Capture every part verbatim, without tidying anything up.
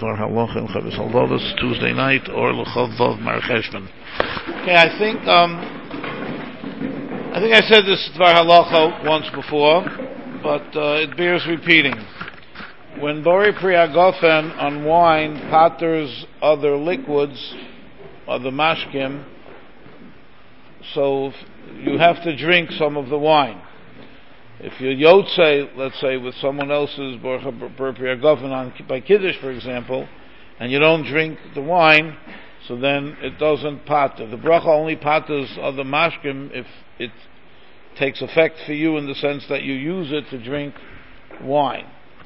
Dvar Halacha and Chavis Halvadas Tuesday night or L'Chov Vav Mar Cheshvan. Okay, I think um, I think I said this Dvar Halacha once before, but uh, it bears repeating. When Bori Priyagofen on wine patters other liquids, other mashkim, so you have to drink some of the wine. If you yotze, let's say, with someone else's Bori Priyagofen on by Kiddush, for example, and you don't drink the wine, so then it doesn't patter. The bracha only patters other mashkim if it takes effect for you in the sense that you use it to drink wine.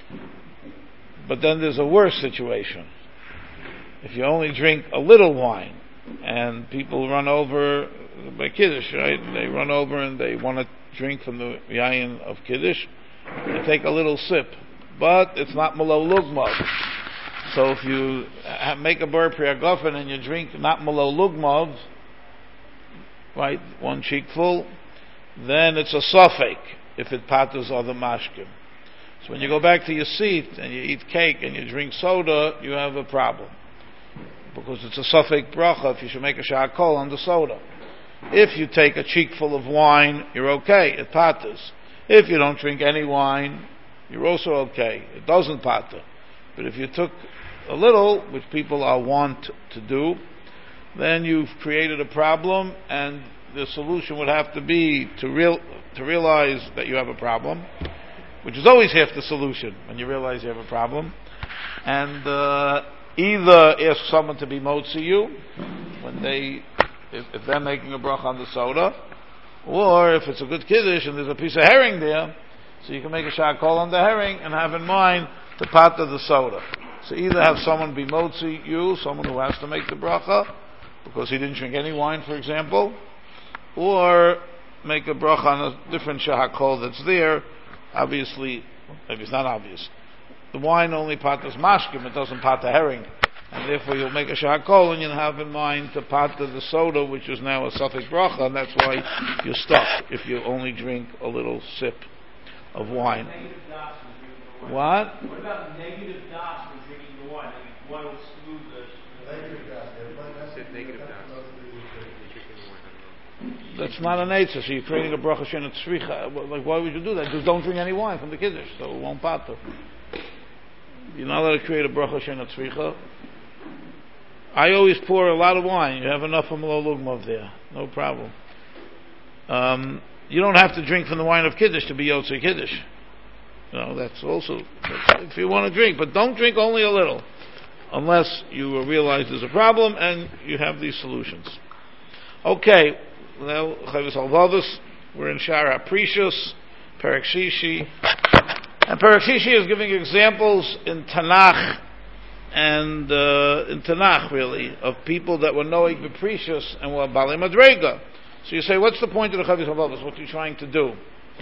But then there's a worse situation. If you only drink a little wine, and people run over by Kiddush, right? They run over and they want to drink from the yayin of Kiddush, they take a little sip. But it's not malo lugmav. So if you make a bar priyagofen and you drink not malo lugmav, right, one cheek full, then it's a suffix if it patters other mashkim. So when you go back to your seat and you eat cake and you drink soda, you have a problem. Because it's a suffix bracha if you should make a sha'akol on the soda. If you take a cheekful of wine, you're okay, it patters. If you don't drink any wine, you're also okay, it doesn't patter. But if you took a little, which people are wont to do, then you've created a problem, and the solution would have to be to real to realize that you have a problem, which is always half the solution when you realize you have a problem, and uh, either ask someone to be motzi you when they, if, if they're making a bracha on the soda, or if it's a good kiddush and there's a piece of herring there, so you can make a sha'akol on the herring and have in mind to pater the soda. So either have someone be motzi you, someone who has to make the bracha because he didn't drink any wine, for example, or make a bracha on a different sha'akol that's there. Obviously, maybe it's not obvious. The wine only patters mashkim, it doesn't patter herring. And therefore you'll make a sha'akol and you'll have in mind to patter the soda, which is now a suffix bracha, and that's why you're stuck if you only drink a little sip of wine. What? What about the negative das for drinking the wine? Like one will smooth the... Negative das. Negative das. That's not an eitzah, so you're creating a bracha she'ena tzricha. Like, why would you do that? Just don't drink any wine from the kiddush, so it won't pater. You're not allowed to create a bracha she'ena tzricha. I always pour a lot of wine. You have enough of malo lugmav there, no problem. Um, you don't have to drink from the wine of kiddush to be yotzei kiddush. You know, that's also that's if you want to drink, but don't drink only a little, unless you realize there's a problem and you have these solutions. Okay. Now, Chavis Halvadas, we're in Shara Precious, Perek Shishi, and Perek Shishi is giving examples in Tanakh and uh, in Tanakh really of people that were Noeg Precious and were Bali Madrega. So you say, what's the point of the Chavis Halvadas? What are you trying to do?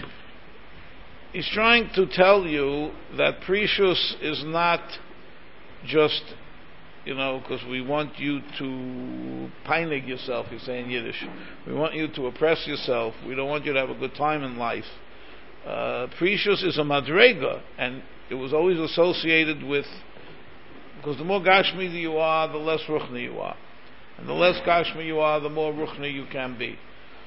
He's trying to tell you that Precious is not just, you know, because we want you to peinig yourself, you say in Yiddish. We want you to oppress yourself. We don't want you to have a good time in life. Uh, Precious is a madrega, and it was always associated with, because the more gashmi you are, the less ruchni you are. And the less gashmi you are, the more ruchni you can be.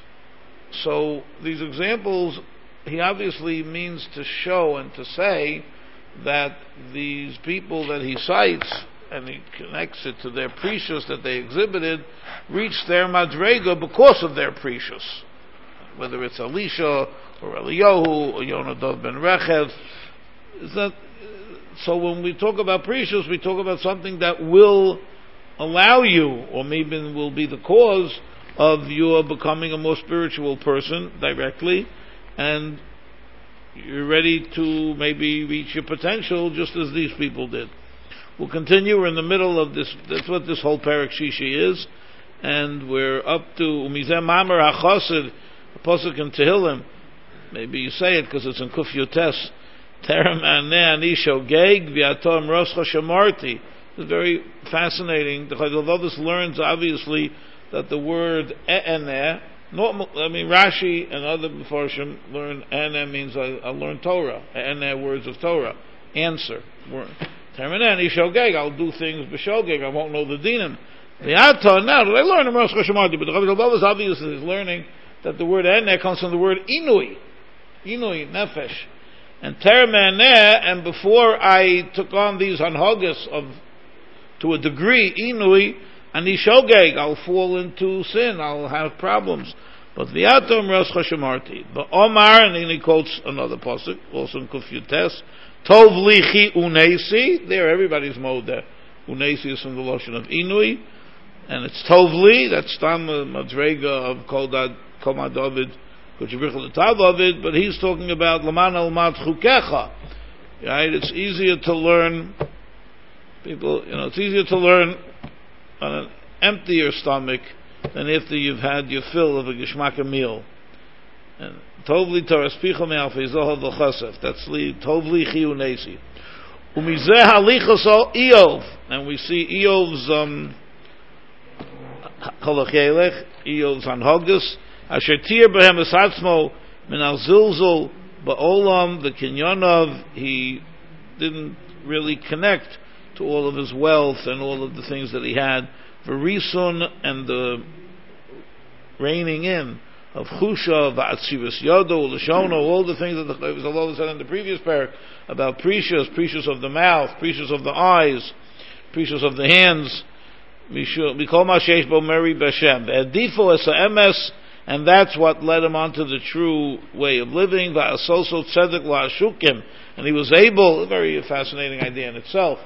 So these examples, he obviously means to show and to say that these people that he cites, and he connects it to their precious that they exhibited, reached their madrega because of their precious. Whether it's Elisha, or Eliyahu, or Yonadav ben Rechev. Is that, so when we talk about precious, we talk about something that will allow you, or maybe will be the cause of your becoming a more spiritual person directly, and you're ready to maybe reach your potential just as these people did. We'll continue. We're in the middle of this. That's what this whole Perek Shishi is, and we're up to Umizeh Mamer HaChassid, a pasuk in Tehillim. Maybe you say it because it's in Kuf Yotes. Terem Aneh Ani Shogeg V'Atom Roscha Shamarti. It's very fascinating. The Chayil learns obviously that the word E'eneh, I mean Rashi and other Mefarshim learn E'eneh means I, I learn Torah. E'eneh, words of Torah, answer. Terminen, Ishogeg, I'll do things b'shogeg, I won't know the dinim. The Atta, now, do they learn in Rosh Hashanah? But the Chavis Albav is obvious that he's learning that the word Eneh comes from the word Inui. Inui, Nefesh. And Termeneh, and before I took on these Hanhogas of, to a degree, Inui, and Ishogeg, I'll fall into sin, I'll have problems. But the Atom Rosh Hashanah, the Omar, and then he quotes another pasuk, also in Kufyutes, Tov Lichi Unesi, there everybody's mode there. Unesi is from the Lashon of Inui, and it's Tovli, that's Stam Madrega of Kol Koma David, Kuchibrichel David, but he's talking about Laman al Mat Chukecha. Right? It's easier to learn, people, you know, it's easier to learn on an emptier stomach than after you've had your fill of a Geshmaka meal. And Tovli Taraspicha Me'alfi Zohar V'chasef, that's Tovli Chiyu Nesi. Umizeh Halichos Eov, and we see Eov's, um, Kolachelech, Eov's Hanhogus, Asher Tir Behem Esatzmo, Min Al Zilzul, Ba'olam, the Kinyonov, he didn't really connect to all of his wealth and all of the things that he had. Verisun, and the reining in of Chusha, Va'atzivus Yodo, Lashono, all the things that the Chavis Allah said in the previous parak about precious, precious of the mouth, precious of the eyes, precious of the hands, Mikol Ma'sheish Bo Meri B'Shem, Edifo Esa Emes, and that's what led him onto the true way of living, Va'asoso Tzedek La'ashukim, and he was able, a very fascinating idea in itself,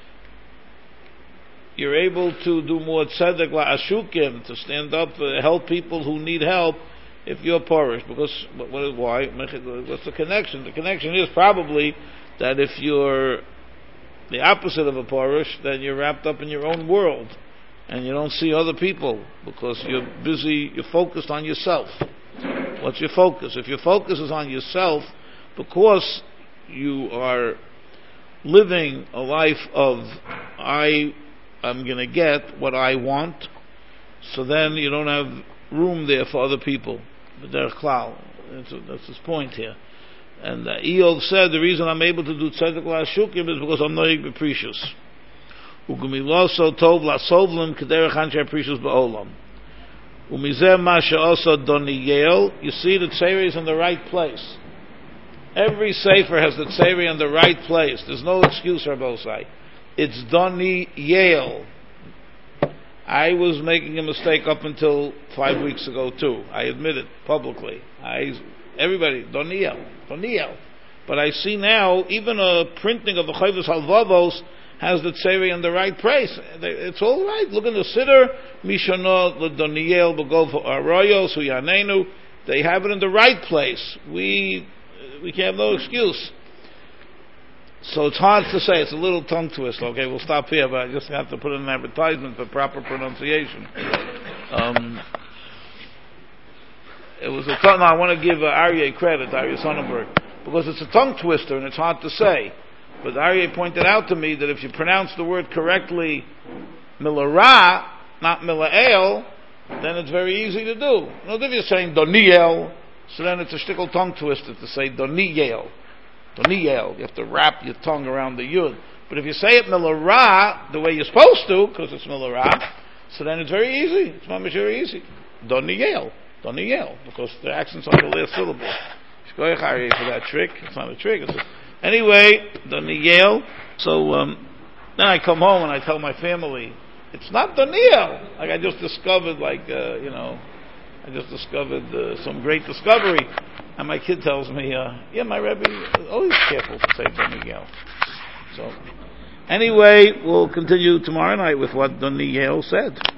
you're able to do more tzedek la'ashukim, to stand up, uh, help people who need help, if you're parish. Because, what, what, why? What's the connection? The connection is probably that if you're the opposite of a parish, then you're wrapped up in your own world, and you don't see other people, because you're busy, you're focused on yourself. What's your focus? If your focus is on yourself, because you are living a life of, I I'm going to get what I want, so then you don't have room there for other people. But they're klal. That's, that's his point here. And uh, Eov said, the reason I'm able to do tzedek la'ashukim is because I'm noig b'precious. U'gumiloso tov la'sovlim k'derech anshe precious ba'olam. U'mizeh ma she'oso doniyel. You see the tzeri is in the right place. Every sefer has the tzeri in the right place. There's no excuse for both sides. It's Doni Yale. I was making a mistake up until five weeks ago too. I admit it publicly. I, everybody, Doniel, Doniel. But I see now, even a printing of the Chavis Halvavos has the tzeri in the right place. It's all right. Look in the Siddur, Mishano, the Doniel, Begov Arroyo, Suyanenu. They have it in the right place. We, we can have no excuse. So it's hard to say. It's a little tongue twister. Okay, we'll stop here, but I just have to put in an advertisement for proper pronunciation. Um, it was a tongue. No, I want to give uh, Aryeh credit, Aryeh Sonnenberg, because it's a tongue twister and it's hard to say. But Aryeh pointed out to me that if you pronounce the word correctly, Milarah, not Milael, then it's very easy to do. Not if you're saying Doniel, so then it's a shtickle tongue twister to say Doniel. Doniel, you have to wrap your tongue around the yud. But if you say it milarah the way you're supposed to, because it's milarah, so then it's very easy. It's not very easy. Doniel, Doniel, because the accent's on the last syllable. Shkoyach Aryeh for that trick. It's not a trick. It's a, anyway, Doniel. So um, then I come home and I tell my family, it's not Doniel. Like I just discovered, like uh, you know, I just discovered uh, some great discovery. And my kid tells me, uh, yeah, my Rebbe is always careful to say Don Miguel. So, anyway, we'll continue tomorrow night with what Don Miguel said.